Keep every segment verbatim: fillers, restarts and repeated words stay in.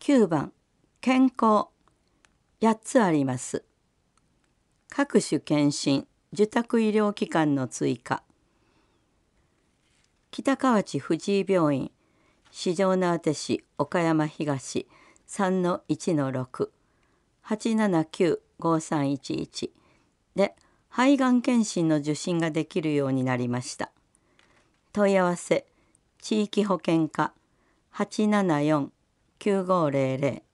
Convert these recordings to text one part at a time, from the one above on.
きゅうばん健康やっつあります。各種検診受託医療機関の追加。北河内藤井病院四条畷市岡山東 さんのいちのろく はちななきゅう ごさんいちいちで肺がん検診の受診ができるようになりました。問い合わせ地域保険課 はちななよんきゅうごゼロゼロ。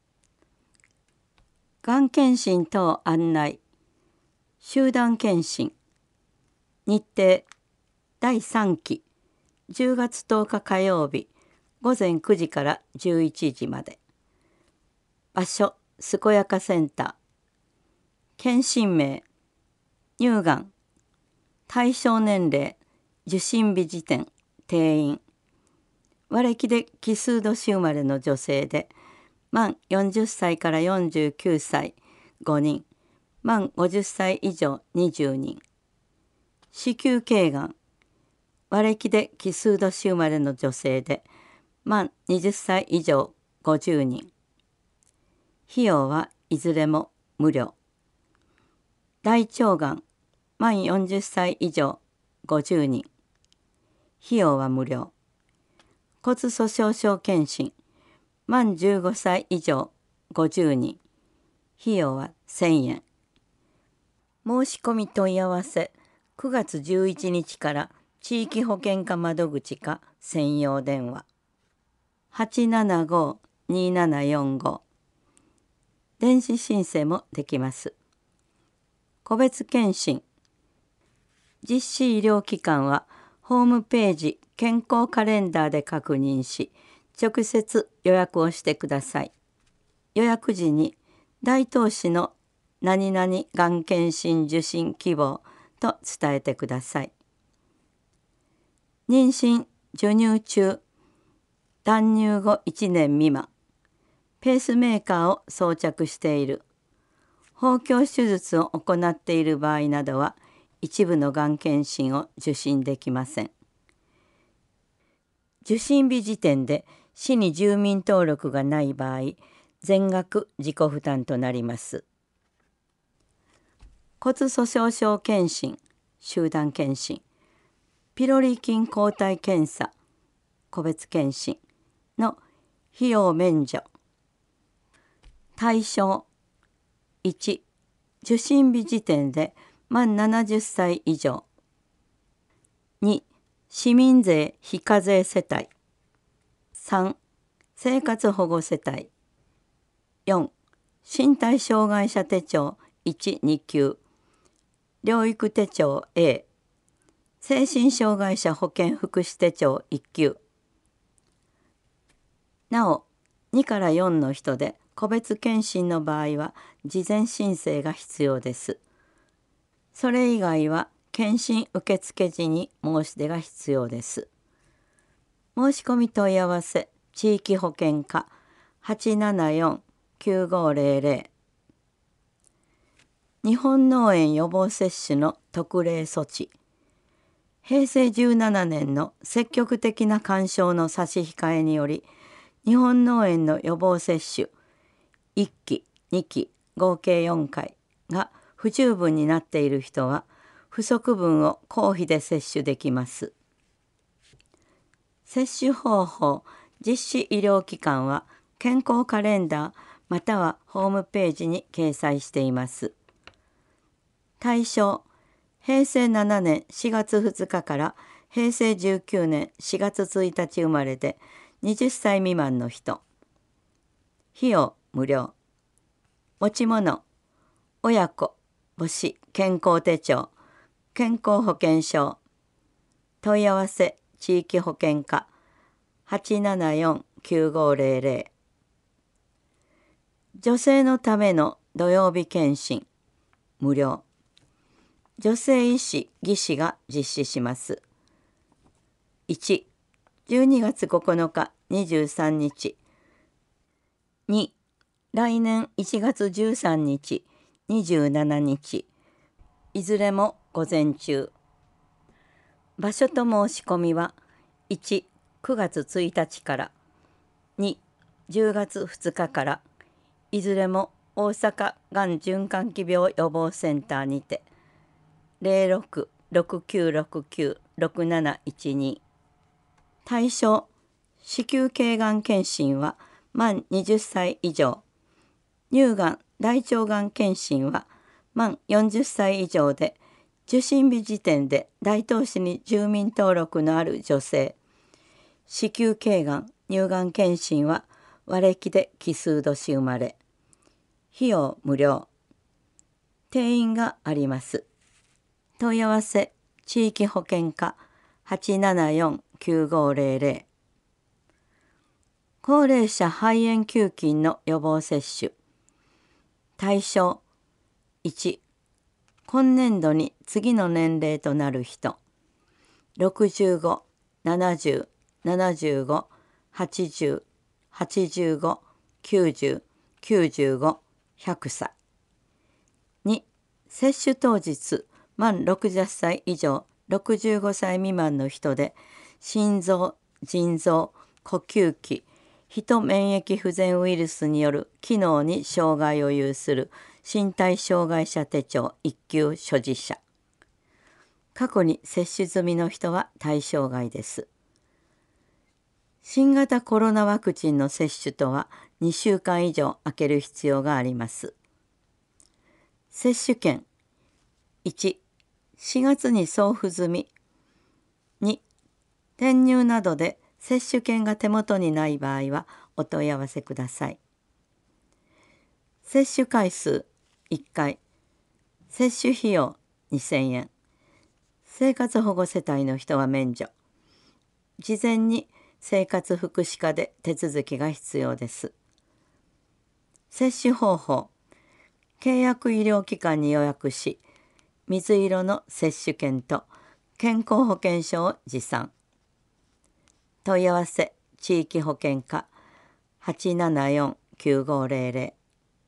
がん検診等案内集団検診日程だいさんきじゅうがつとおか火曜日ごぜんくじからじゅういちじまで。場所健やかセンター。検診名乳がん。対象年齢受診日時点定員。和暦で奇数年生まれの女性で満よんじゅっさいからよんじゅうきゅうさいごにん、満ごじゅっさい以上にじゅうにん。子宮頸がん。和暦で奇数年生まれの女性で満にじゅっさい以上ごじゅうにん。費用はいずれも無料。大腸がん。満よんじゅっさい以上ごじゅうにん。費用は無料。骨粗しょう症検診。満じゅうごさい以上ごじゅうにん。費用はせんえん。申し込み問い合わせくがつじゅういちにちから地域保険課窓口か専用電話 はちななご にななよんご。電子申請もできます。個別検診実施医療機関はホームページ健康カレンダーで確認し直接予約をしてください。予約時に大東市の何々がん検診受診希望と伝えてください。妊娠授乳中断乳後いちねん未満ペースメーカーを装着している包協手術を行っている場合などは一部のがん検診を受診できません。受診日時点で市に住民登録がない場合全額自己負担となります。骨粗しょう症検診集団検診ピロリ菌抗体検査個別検診の費用免除。対象いち受診日時点で満ななじゅっさい以上。に市民税非課税世帯。さん生活保護世帯。よん身体障害者手帳いち、に級療育手帳 A 精神障害者保健福祉手帳いっ級。なおにからよんの人で個別検診の場合は事前申請が必要です。それ以外は検診受付時に申し出が必要です。申し込み問い合わせ地域保険課 はちななよんきゅうごゼロゼロ。日本脳炎予防接種の特例措置。へいせいじゅうななねんの積極的な勧奨の差し控えにより日本脳炎の予防接種いっき、にき合計よんかいが不十分になっている人は不足分を公費で接種できます。接種方法実施医療機関は健康カレンダーまたはホームページに掲載しています。対象へいせいななねんしがつふつかからへいせいじゅうきゅうねんしがつついたち生まれではたち未満の人。費用無料。持ち物親子母子健康手帳健康保険証。問い合わせ地域保険課 はちななよんきゅうごゼロゼロ。女性のための土曜日検診無料。女性医師・技師が実施します。いち、じゅうにがつここのかにじゅうさんにち。に、来年いちがつじゅうさんにち、にじゅうしちにち。いずれも午前中。場所と申し込みはいち、くがつついたちから。に、 じゅうがつふつかからいずれも大阪がん循環器病予防センターにて ゼロろく ろくきゅうろくきゅう ろくなないちに。対象子宮頸がん検診は満はたち以上、乳がん大腸がん検診は満よんじゅっさい以上で、受診日時点で大東市に住民登録のある女性。子宮頸がん乳がん検診は和暦で奇数年生まれ。費用無料。定員があります。問い合わせ地域保健課 はちななよん きゅうごゼロゼロ。高齢者肺炎球菌の予防接種。対象いち、今年度に次の年齢となる人。ろくじゅうご、ななじゅう、ななじゅうご、はちじゅう、はちじゅうご、きゅうじゅう、きゅうじゅうご、ひゃくさい。に、接種当日満ろくじゅっさい以上ろくじゅうごさい未満の人で、心臓、腎臓、呼吸器、ヒ免疫不全ウイルスによる機能に障害を有する身体障害者手帳いっ級所持者。過去に接種済みの人は対象外です。新型コロナワクチンの接種とはにしゅうかん以上空ける必要があります。接種券いち、しがつに送付済み。に、転入などで接種券が手元にない場合はお問い合わせください。接種回数いっかい、接種費用にせんえん、生活保護世帯の人は免除。事前に生活福祉課で手続きが必要です。接種方法、契約医療機関に予約し、水色の接種券と健康保険証を持参。問い合わせ地域保健課 はちななよん きゅうごゼロゼロ。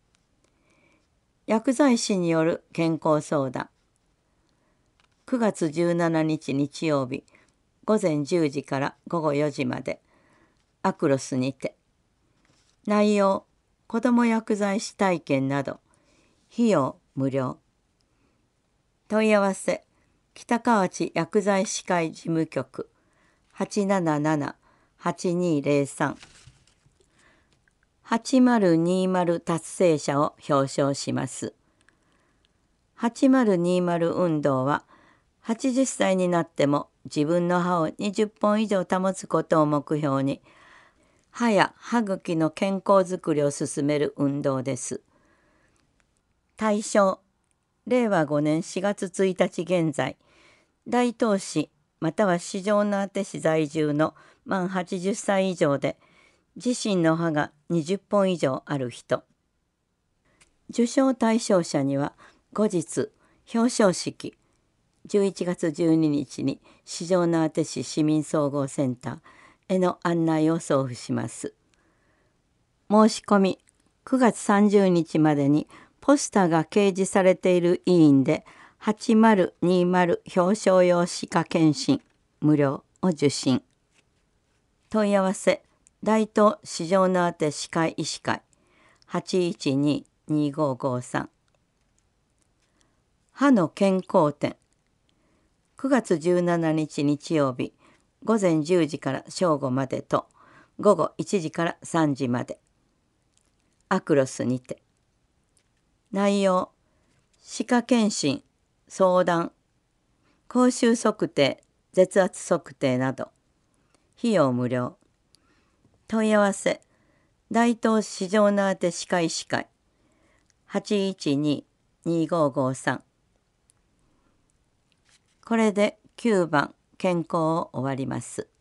薬剤師による健康相談。くがつじゅうしちにち日曜日ごぜんじゅうじからごごよじまでアクロスにて。内容、子ども薬剤師体験など。費用無料。問い合わせ北河内薬剤師会事務局 はちなななな はちにゼロさん。はちまるにまる達成者を表彰します。はちまるにまる運動ははちじゅっさいになっても自分の歯をにじゅっぽん以上保つことを目標に、歯や歯茎の健康づくりを進める運動です。対象、れいわごねんしがつついたち現在、大東市または四条畷市在住の満はちじゅっさい以上で、自身の歯がにじゅっぽん以上ある人。受賞対象者には後日表彰式、じゅういちがつじゅうににちに四条畷市市民総合センターへの案内を送付します。申し込みくがつさんじゅうにちまでにポスターが掲示されている委員ではちまるにまる表彰用歯科検診無料を受診。問い合わせ大東四条畷歯科医師会 はちいちに にごごさん。歯の健康展くがつじゅうしちにち日曜日ごぜんじゅうじから正午までとごごいちじからさんじまでアクロスにて。内容、歯科検診、相談、口臭測定、舌圧測定など。費用無料。問い合わせ大東四条畷歯科医師会 はちいちに にごごさん。これできゅうばん健康を終わります。